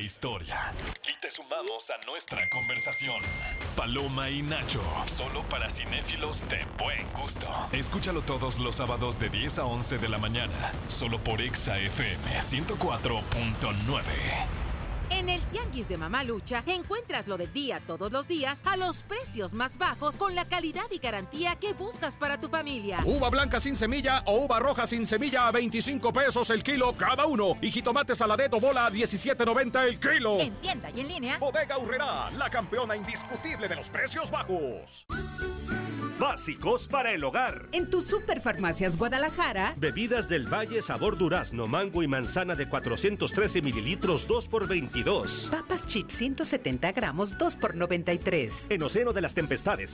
historia. Y te sumamos a nuestra conversación. Paloma y Nacho, solo para cinéfilos de buen gusto. Escúchalo todos los sábados de 10 a 11 de la mañana, solo por Exa FM 104.9. En el Tianguis de Mamalucha encuentras lo del día todos los días a los precios más bajos con la calidad y garantía que buscas para tu familia. Uva blanca sin semilla o uva roja sin semilla a 25 pesos el kilo cada uno. Y jitomate saladeto bola a 17.90 el kilo. En tienda y en línea. Bodega Aurrerá, la campeona indiscutible de los precios bajos. Básicos para el hogar. En tu Superfarmacias Guadalajara. Bebidas del Valle sabor durazno, mango y manzana de 413 mililitros, 2 por 22. Papas chips 170 gramos, 2 por 93. En Océano de las Tempestades,